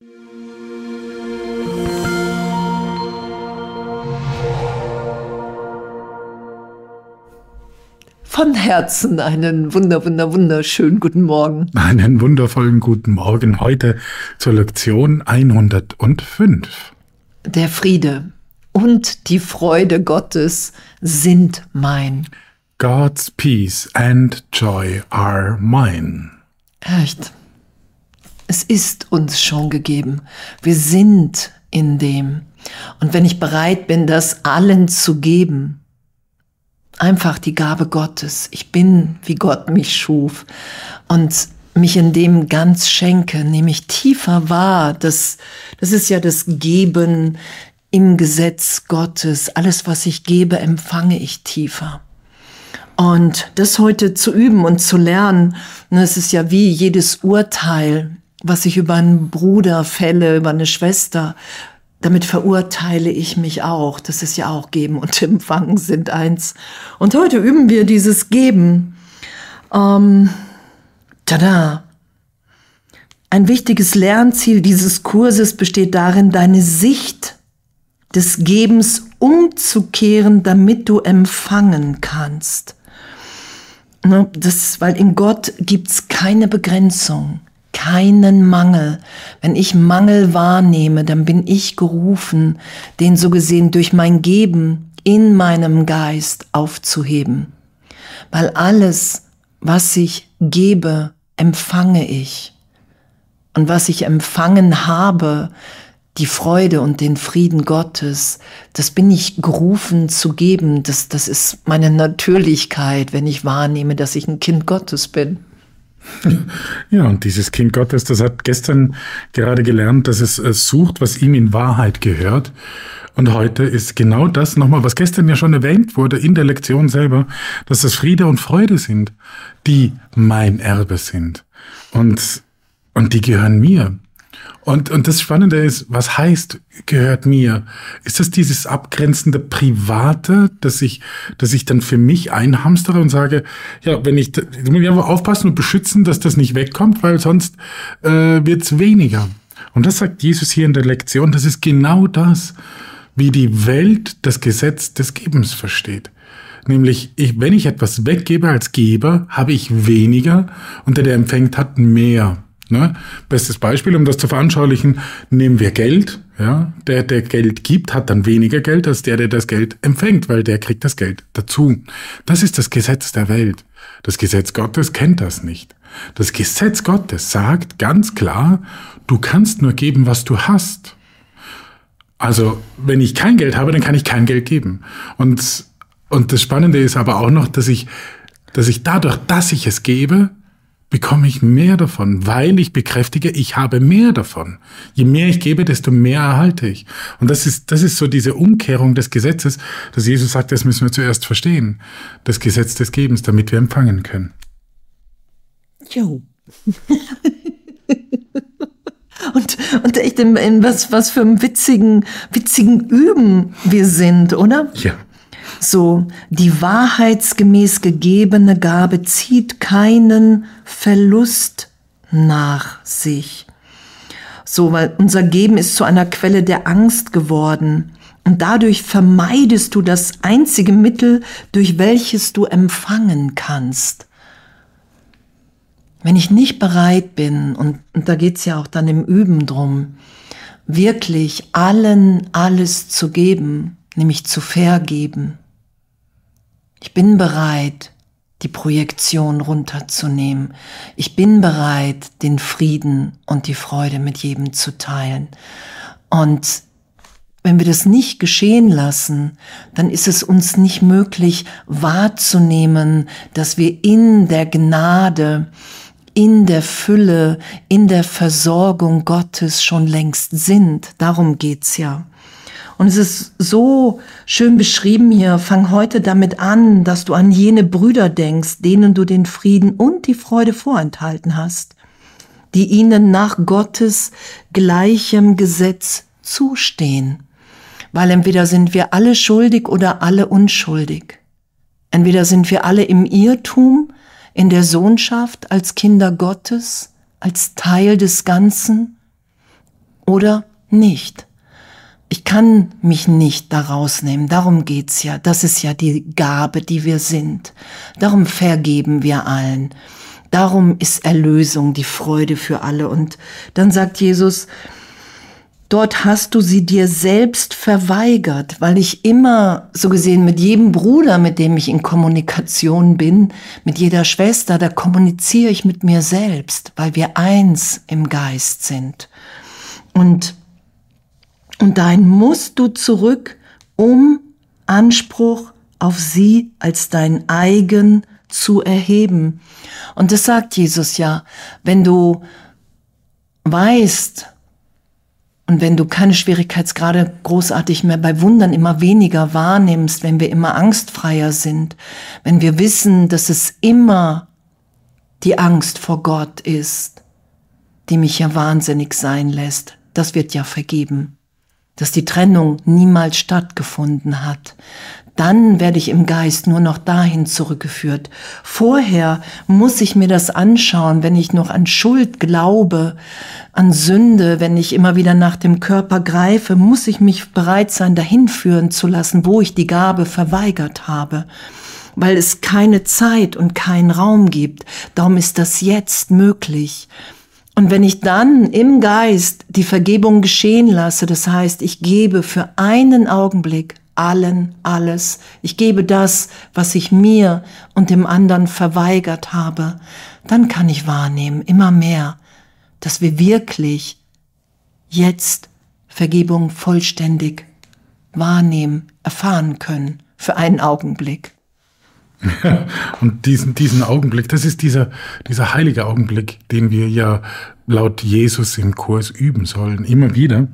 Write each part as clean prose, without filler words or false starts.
Von Herzen einen wunderschönen guten Morgen. Einen wundervollen guten Morgen heute zur Lektion 105. Der Friede und die Freude Gottes sind mein. God's peace and joy are mine. Echt. Es ist uns schon gegeben. Wir sind in dem. Und wenn ich bereit bin, das allen zu geben, einfach die Gabe Gottes. Ich bin, wie Gott mich schuf und mich in dem ganz schenke, nehme ich tiefer wahr. Das ist ja das Geben im Gesetz Gottes. Alles, was ich gebe, empfange ich tiefer. Und das heute zu üben und zu lernen, es ist ja wie jedes Urteil, was ich über einen Bruder fälle, über eine Schwester, damit verurteile ich mich auch. Das ist ja auch Geben und Empfangen sind eins. Und heute üben wir dieses Geben. Tada! Ein wichtiges Lernziel dieses Kurses besteht darin, deine Sicht des Gebens umzukehren, damit du empfangen kannst. Weil in Gott gibt's keine Begrenzung. Keinen Mangel. Wenn ich Mangel wahrnehme, dann bin ich gerufen, den so gesehen durch mein Geben in meinem Geist aufzuheben. Weil alles, was ich gebe, empfange ich. Und was ich empfangen habe, die Freude und den Frieden Gottes, das bin ich gerufen zu geben. Das ist meine Natürlichkeit, wenn ich wahrnehme, dass ich ein Kind Gottes bin. Ja, und dieses Kind Gottes, das hat gestern gerade gelernt, dass es sucht, was ihm in Wahrheit gehört. Und heute ist genau das nochmal, was gestern ja schon erwähnt wurde in der Lektion selber, dass das Friede und Freude sind, die mein Erbe sind. Und die gehören mir. Und das Spannende ist, was heißt, gehört mir? Ist das dieses abgrenzende Private, dass ich dann für mich einhamstere und sage, ja, muss ich einfach aufpassen und beschützen, dass das nicht wegkommt, weil sonst wird's weniger. Und das sagt Jesus hier in der Lektion, das ist genau das, wie die Welt das Gesetz des Gebens versteht. Nämlich, wenn ich etwas weggebe als Geber, habe ich weniger und der empfängt, hat mehr. Ne? Bestes Beispiel, um das zu veranschaulichen, nehmen wir Geld. Ja? Der Geld gibt, hat dann weniger Geld als der das Geld empfängt, weil der kriegt das Geld dazu. Das ist das Gesetz der Welt. Das Gesetz Gottes kennt das nicht. Das Gesetz Gottes sagt ganz klar, du kannst nur geben, was du hast. Also, wenn ich kein Geld habe, dann kann ich kein Geld geben. Und das Spannende ist aber auch noch, dass ich dadurch, dass ich es gebe, bekomme ich mehr davon, weil ich bekräftige, ich habe mehr davon. Je mehr ich gebe, desto mehr erhalte ich. Und das ist so diese Umkehrung des Gesetzes, dass Jesus sagt, das müssen wir zuerst verstehen. Das Gesetz des Gebens, damit wir empfangen können. Jo. Und echt in was für einem witzigen Üben wir sind, oder? Ja. So, die wahrheitsgemäß gegebene Gabe zieht keinen Verlust nach sich. So, weil unser Geben ist zu einer Quelle der Angst geworden. Und dadurch vermeidest du das einzige Mittel, durch welches du empfangen kannst. Wenn ich nicht bereit bin, und da geht's ja auch dann im Üben drum, wirklich allen alles zu geben, nämlich zu vergeben. Ich bin bereit, die Projektion runterzunehmen. Ich bin bereit, den Frieden und die Freude mit jedem zu teilen. Und wenn wir das nicht geschehen lassen, dann ist es uns nicht möglich wahrzunehmen, dass wir in der Gnade, in der Fülle, in der Versorgung Gottes schon längst sind. Darum geht's ja. Und es ist so schön beschrieben hier, fang heute damit an, dass du an jene Brüder denkst, denen du den Frieden und die Freude vorenthalten hast, die ihnen nach Gottes gleichem Gesetz zustehen. Weil entweder sind wir alle schuldig oder alle unschuldig. Entweder sind wir alle im Irrtum, in der Sohnschaft als Kinder Gottes, als Teil des Ganzen, oder nicht. Ich kann mich nicht da rausnehmen, darum geht's ja. Das ist ja die Gabe, die wir sind. Darum vergeben wir allen. Darum ist Erlösung die Freude für alle. Und dann sagt Jesus, dort hast du sie dir selbst verweigert, weil ich immer, so gesehen, mit jedem Bruder, mit dem ich in Kommunikation bin, mit jeder Schwester, da kommuniziere ich mit mir selbst, weil wir eins im Geist sind. Und dahin musst du zurück, um Anspruch auf sie als dein eigen zu erheben. Und das sagt Jesus ja, wenn du weißt und wenn du keine Schwierigkeitsgrade großartig mehr bei Wundern immer weniger wahrnimmst, wenn wir immer angstfreier sind, wenn wir wissen, dass es immer die Angst vor Gott ist, die mich ja wahnsinnig sein lässt, das wird ja vergeben. Dass die Trennung niemals stattgefunden hat, dann werde ich im Geist nur noch dahin zurückgeführt. Vorher muss ich mir das anschauen, wenn ich noch an Schuld glaube, an Sünde, wenn ich immer wieder nach dem Körper greife, muss ich mich bereit sein, dahin führen zu lassen, wo ich die Gabe verweigert habe, weil es keine Zeit und keinen Raum gibt. Darum ist das jetzt möglich. Und wenn ich dann im Geist die Vergebung geschehen lasse, das heißt, ich gebe für einen Augenblick allen alles, ich gebe das, was ich mir und dem anderen verweigert habe, dann kann ich wahrnehmen, immer mehr, dass wir wirklich jetzt Vergebung vollständig wahrnehmen, erfahren können, für einen Augenblick. Ja, und diesen Augenblick, das ist dieser heilige Augenblick, den wir ja laut Jesus im Kurs üben sollen, immer wieder.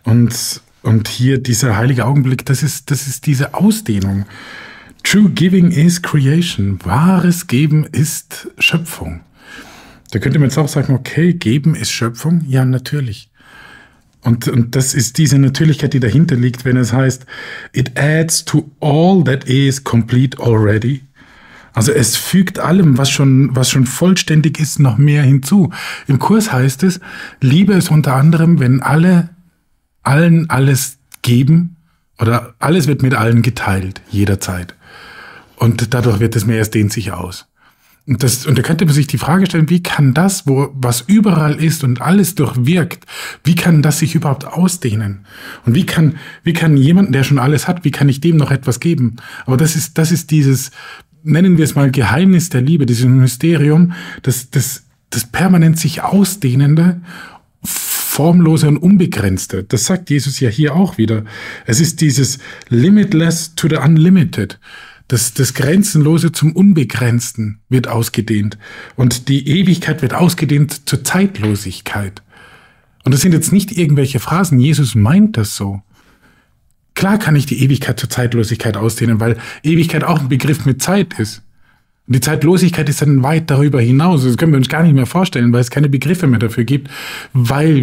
Und hier dieser heilige Augenblick, das ist diese Ausdehnung. True giving is creation. Wahres Geben ist Schöpfung. Da könnte man jetzt auch sagen, okay, Geben ist Schöpfung. Ja, natürlich. Und das ist diese Natürlichkeit, die dahinter liegt, wenn es heißt, it adds to all that is complete already. Also es fügt allem, was schon vollständig ist, noch mehr hinzu. Im Kurs heißt es, Liebe ist unter anderem, wenn allen alles geben oder alles wird mit allen geteilt, jederzeit. Und dadurch wird es mehr, es dehnt sich aus. Und da könnte man sich die Frage stellen, wie kann das, was überall ist und alles durchwirkt, wie kann das sich überhaupt ausdehnen? Und wie kann jemand, der schon alles hat, wie kann ich dem noch etwas geben? Aber das ist dieses, nennen wir es mal Geheimnis der Liebe, dieses Mysterium, das permanent sich ausdehnende, formlose und unbegrenzte. Das sagt Jesus ja hier auch wieder. Es ist dieses Limitless to the Unlimited. Das Grenzenlose zum Unbegrenzten wird ausgedehnt. Und die Ewigkeit wird ausgedehnt zur Zeitlosigkeit. Und das sind jetzt nicht irgendwelche Phrasen. Jesus meint das so. Klar kann ich die Ewigkeit zur Zeitlosigkeit ausdehnen, weil Ewigkeit auch ein Begriff mit Zeit ist. Und die Zeitlosigkeit ist dann weit darüber hinaus. Das können wir uns gar nicht mehr vorstellen, weil es keine Begriffe mehr dafür gibt, weil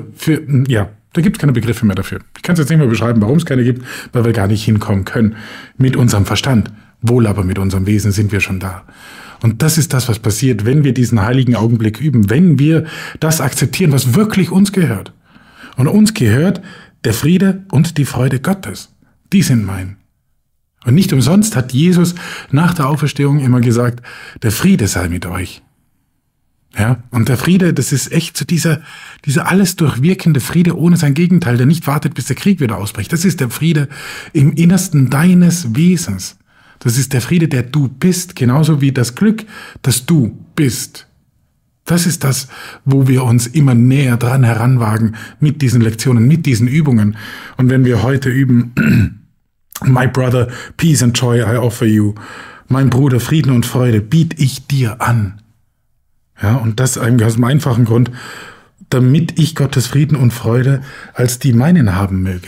da gibt es keine Begriffe mehr dafür. Ich kann es jetzt nicht mehr beschreiben, warum es keine gibt, weil wir gar nicht hinkommen können mit unserem Verstand. Wohl aber mit unserem Wesen sind wir schon da. Und das ist das, was passiert, wenn wir diesen heiligen Augenblick üben, wenn wir das akzeptieren, was wirklich uns gehört. Und uns gehört der Friede und die Freude Gottes. Die sind mein. Und nicht umsonst hat Jesus nach der Auferstehung immer gesagt, der Friede sei mit euch. Ja, und der Friede, das ist echt so dieser alles durchwirkende Friede ohne sein Gegenteil, der nicht wartet, bis der Krieg wieder ausbricht. Das ist der Friede im Innersten deines Wesens. Das ist der Friede, der du bist, genauso wie das Glück, das du bist. Das ist das, wo wir uns immer näher dran heranwagen mit diesen Lektionen, mit diesen Übungen. Und wenn wir heute üben, My brother, peace and joy I offer you. Mein Bruder, Frieden und Freude biete ich dir an. Ja, und das eigentlich aus dem einfachen Grund, damit ich Gottes Frieden und Freude als die meinen haben möge.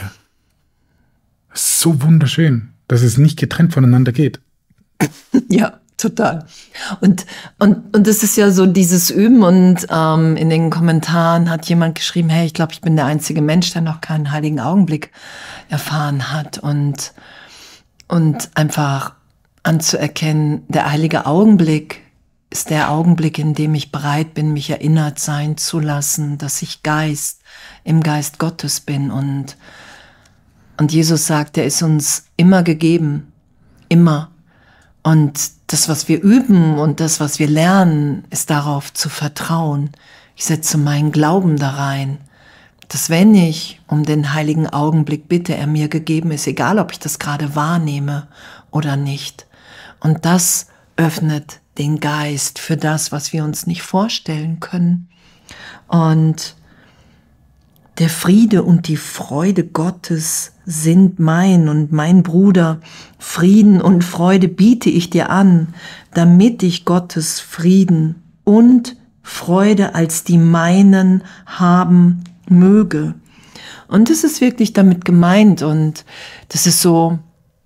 So wunderschön, dass es nicht getrennt voneinander geht. Ja, total. Und das ist ja so dieses Üben und in den Kommentaren hat jemand geschrieben, hey, ich glaube, ich bin der einzige Mensch, der noch keinen heiligen Augenblick erfahren hat und einfach anzuerkennen, der heilige Augenblick ist der Augenblick, in dem ich bereit bin, mich erinnert sein zu lassen, dass ich Geist im Geist Gottes bin. Und Jesus sagt, er ist uns immer gegeben, immer. Und das, was wir üben und das, was wir lernen, ist darauf zu vertrauen. Ich setze meinen Glauben da rein, dass wenn ich um den heiligen Augenblick bitte, er mir gegeben ist, egal ob ich das gerade wahrnehme oder nicht. Und das öffnet den Geist für das, was wir uns nicht vorstellen können. Und der Friede und die Freude Gottes sind mein und mein Bruder. Frieden und Freude biete ich dir an, damit ich Gottes Frieden und Freude als die meinen haben möge. Und das ist wirklich damit gemeint und das ist so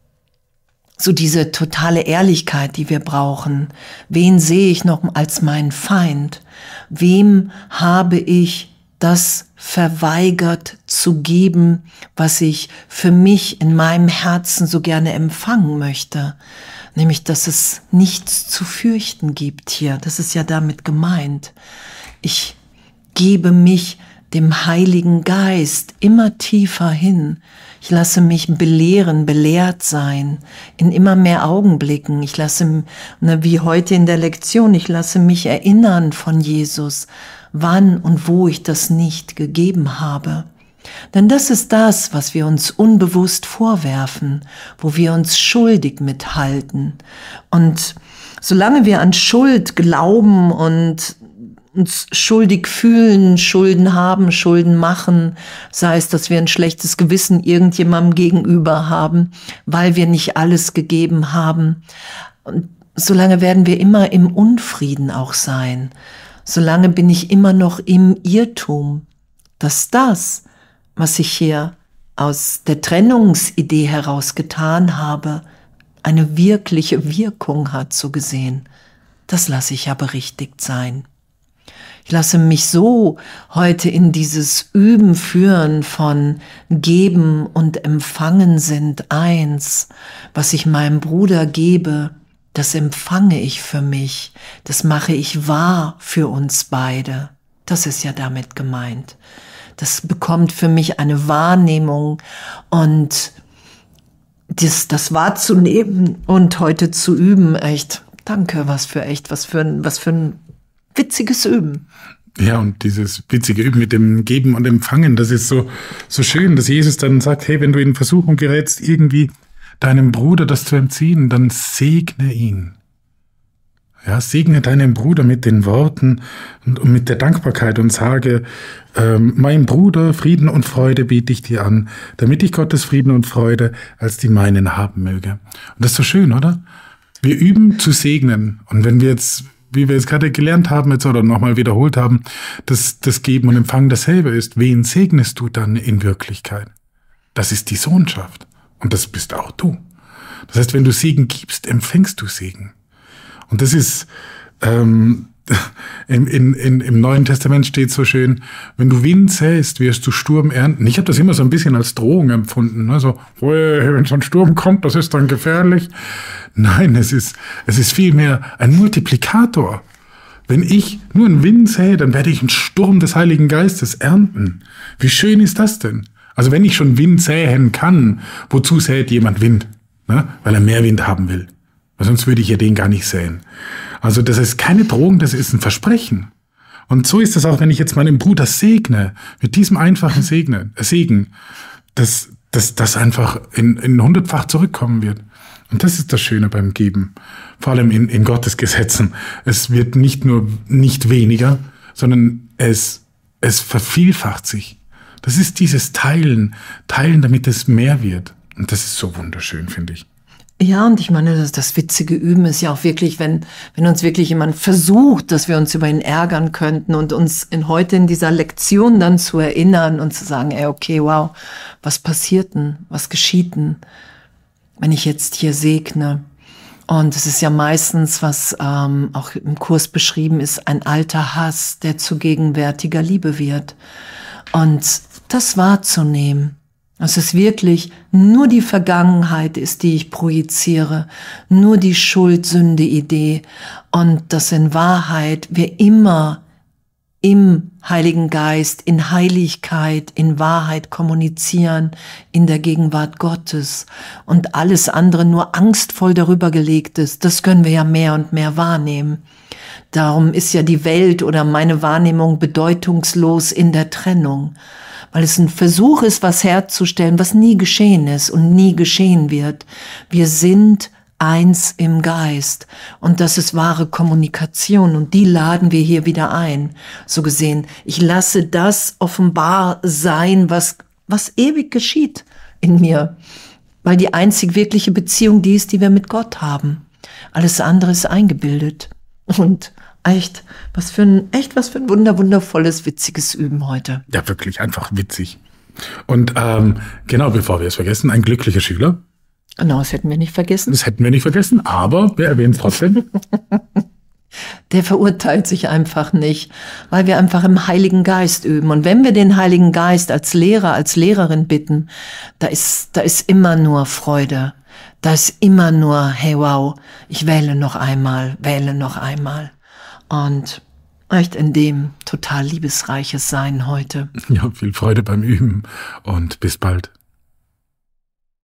diese totale Ehrlichkeit, die wir brauchen. Wen sehe ich noch als meinen Feind? Wem habe ich das verweigert zu geben, was ich für mich in meinem Herzen so gerne empfangen möchte? Nämlich, dass es nichts zu fürchten gibt hier. Das ist ja damit gemeint. Ich gebe mich dem Heiligen Geist immer tiefer hin. Ich lasse mich belehren, belehrt sein, in immer mehr Augenblicken. Ich lasse, wie heute in der Lektion, ich lasse mich erinnern von Jesus, wann und wo ich das nicht gegeben habe. Denn das ist das, was wir uns unbewusst vorwerfen, wo wir uns schuldig mithalten. Und solange wir an Schuld glauben und uns schuldig fühlen, Schulden haben, Schulden machen, sei es, dass wir ein schlechtes Gewissen irgendjemandem gegenüber haben, weil wir nicht alles gegeben haben. Und solange werden wir immer im Unfrieden auch sein. Solange bin ich immer noch im Irrtum, dass das, was ich hier aus der Trennungsidee heraus getan habe, eine wirkliche Wirkung hat, so gesehen. Das lasse ich ja berichtigt sein. Ich lasse mich so heute in dieses Üben führen von Geben und Empfangen sind eins. Was ich meinem Bruder gebe, das empfange ich für mich. Das mache ich wahr für uns beide. Das ist ja damit gemeint. Das bekommt für mich eine Wahrnehmung und das wahrzunehmen und heute zu üben, echt, danke, was für ein witziges Üben. Ja, und dieses witzige Üben mit dem Geben und Empfangen, das ist so schön, dass Jesus dann sagt, hey, wenn du in Versuchung gerätst, irgendwie deinem Bruder das zu entziehen, dann segne ihn. Ja, segne deinen Bruder mit den Worten und mit der Dankbarkeit und sage, mein Bruder, Frieden und Freude biete ich dir an, damit ich Gottes Frieden und Freude als die meinen haben möge. Und das ist so schön, oder? Wir üben zu segnen. Und wenn wir jetzt, wie wir jetzt gerade gelernt haben jetzt oder nochmal wiederholt haben, dass das Geben und Empfangen dasselbe ist, wen segnest du dann in Wirklichkeit? Das ist die Sohnschaft. Und das bist auch du. Das heißt, wenn du Segen gibst, empfängst du Segen. Und das ist, im Neuen Testament steht so schön, wenn du Wind säst, wirst du Sturm ernten. Ich habe das immer so ein bisschen als Drohung empfunden. Ne? So, wenn so ein Sturm kommt, das ist dann gefährlich. Nein, es ist vielmehr ein Multiplikator. Wenn ich nur einen Wind sähe, dann werde ich einen Sturm des Heiligen Geistes ernten. Wie schön ist das denn? Also wenn ich schon Wind säen kann, wozu sät jemand Wind? Ne? Weil er mehr Wind haben will. Weil sonst würde ich ja den gar nicht säen. Also das ist keine Drohung, das ist ein Versprechen. Und so ist es auch, wenn ich jetzt meinen Bruder segne, mit diesem einfachen Segen, dass das einfach in 100-fach zurückkommen wird. Und das ist das Schöne beim Geben. Vor allem in Gottes Gesetzen. Es wird nicht nur nicht weniger, sondern es vervielfacht sich. Das ist dieses Teilen, damit es mehr wird. Und das ist so wunderschön, finde ich. Ja, und ich meine, das witzige Üben ist ja auch wirklich, wenn uns wirklich jemand versucht, dass wir uns über ihn ärgern könnten und uns heute in dieser Lektion dann zu erinnern und zu sagen, ey, okay, wow, was passiert denn? Was geschieht denn, wenn ich jetzt hier segne? Und es ist ja meistens, was auch im Kurs beschrieben ist, ein alter Hass, der zu gegenwärtiger Liebe wird. Und das wahrzunehmen. Es ist wirklich nur die Vergangenheit ist, die ich projiziere, nur die Schuld-Sünde-Idee und dass in Wahrheit wir immer im Heiligen Geist, in Heiligkeit, in Wahrheit kommunizieren, in der Gegenwart Gottes und alles andere nur angstvoll darüber gelegt ist, das können wir ja mehr und mehr wahrnehmen. Darum ist ja die Welt oder meine Wahrnehmung bedeutungslos in der Trennung, weil es ein Versuch ist, was herzustellen, was nie geschehen ist und nie geschehen wird. Wir sind eins im Geist und das ist wahre Kommunikation und die laden wir hier wieder ein. So gesehen, ich lasse das offenbar sein, was ewig geschieht in mir, weil die einzig wirkliche Beziehung die ist, die wir mit Gott haben. Alles andere ist eingebildet und echt, was für ein wundervolles, witziges Üben heute. Ja, wirklich einfach witzig. Und genau, bevor wir es vergessen, ein glücklicher Schüler. Genau, das hätten wir nicht vergessen. Das hätten wir nicht vergessen, aber wir erwähnen es trotzdem. Der verurteilt sich einfach nicht, weil wir einfach im Heiligen Geist üben. Und wenn wir den Heiligen Geist als Lehrer, als Lehrerin bitten, da ist immer nur Freude. Da ist immer nur, hey wow, ich wähle noch einmal. Und echt in dem total liebesreiches Sein heute. Ja, viel Freude beim Üben und bis bald.